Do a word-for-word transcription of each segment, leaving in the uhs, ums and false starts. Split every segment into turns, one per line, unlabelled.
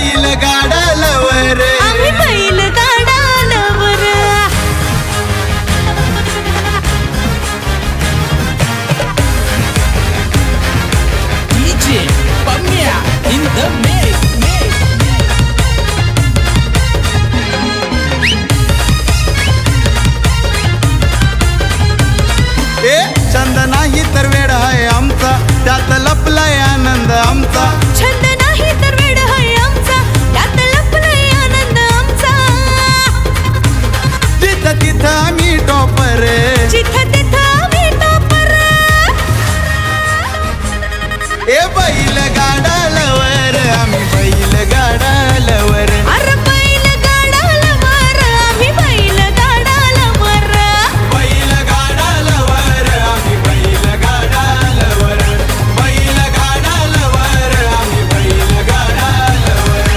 बैल गाडालवर
आम्ही बैल गाडालवर
DJ Pamya in the mix
ए छंद नाही तर वेड आहे आमचा त्यात लपलाय आनंद आमचा
छंद नाही तर वेड आहे आमचा त्यात लपलाय आनंद आमचा
जिथं तिथं आम्ही टॉपर
जिथं तिथं आम्ही टॉपर
ए बैल गाडालवर आम्ही बैल गाडालवर
अरे बैल गाडालवर आम्ही बैल गाडालवर
बैल गाडालवर आम्ही बैल गाडालवर बैल गाडालवर आम्ही बैल गाडालवर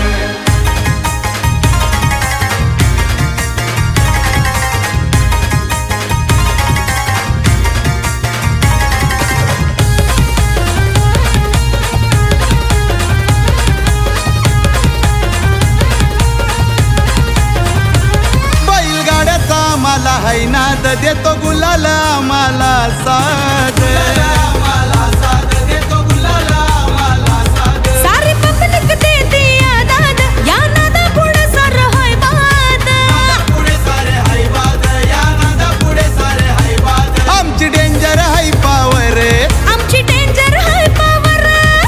बैलगाड्याचा आम्हाला है नाद देतो गुलाल आम्हाला साथ आम्हाला साथ देतो गुलाल आम्हाला साथ
सारी पब्लिक देते आदाद या नादा पुढे सर हाय बाद
पुढे सारे हाय बाद या नादा पुढे सारे हाय बाद आमची डेंजर हाय पावर
आमची डेंजर हाय पावर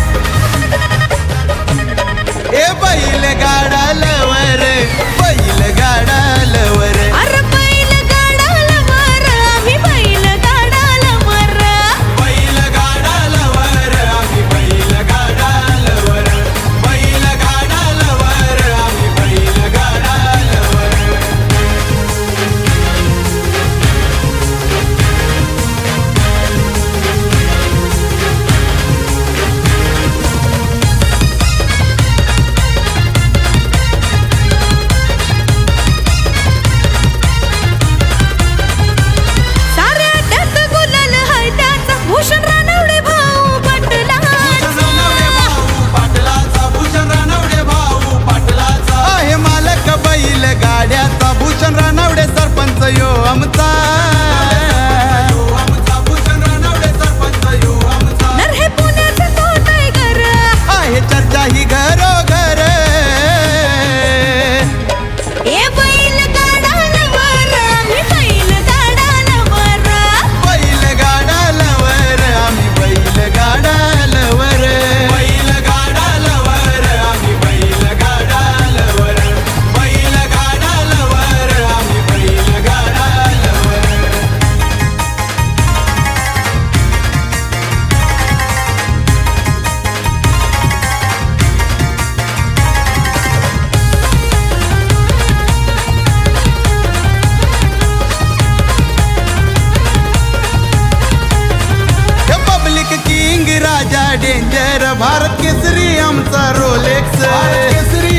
ए बैल गाडालवर बैल गाडालवर
अरे बैल गाडालवर आम्ही बैल गाडालवर
बैल गाडालवर आम्ही बैल गाडालवर बैल गाडालवर आम्ही बैल गाडालवर
साऱ्या त्यात गुलाल हाय त्याचा भूषण रानवडे भाऊ पाटलाचा
पाटलाचा भूषण रानवडे भाऊ पाटलाचा आहे मालक बैल गाड्याचा भूषण रानवडे सरपंच यो आमचा भूषण रानवडे सरपंच यो आमचा
नर हे पुण्याचं तो टायगर
आहे चर्चा ही घरोघर
ए बैल गाडालवर आम्ही बैल गाडालवर
बैल गाडालवर आम्ही बैल गाडालवर बैल गाडालवर आम्ही बैल गाडालवर बैल गाडालवर आम्ही बैल गाडालवर पब्लिक किंग राजा डेंजर भारत केसरी आमचा रोलेक्स केसरी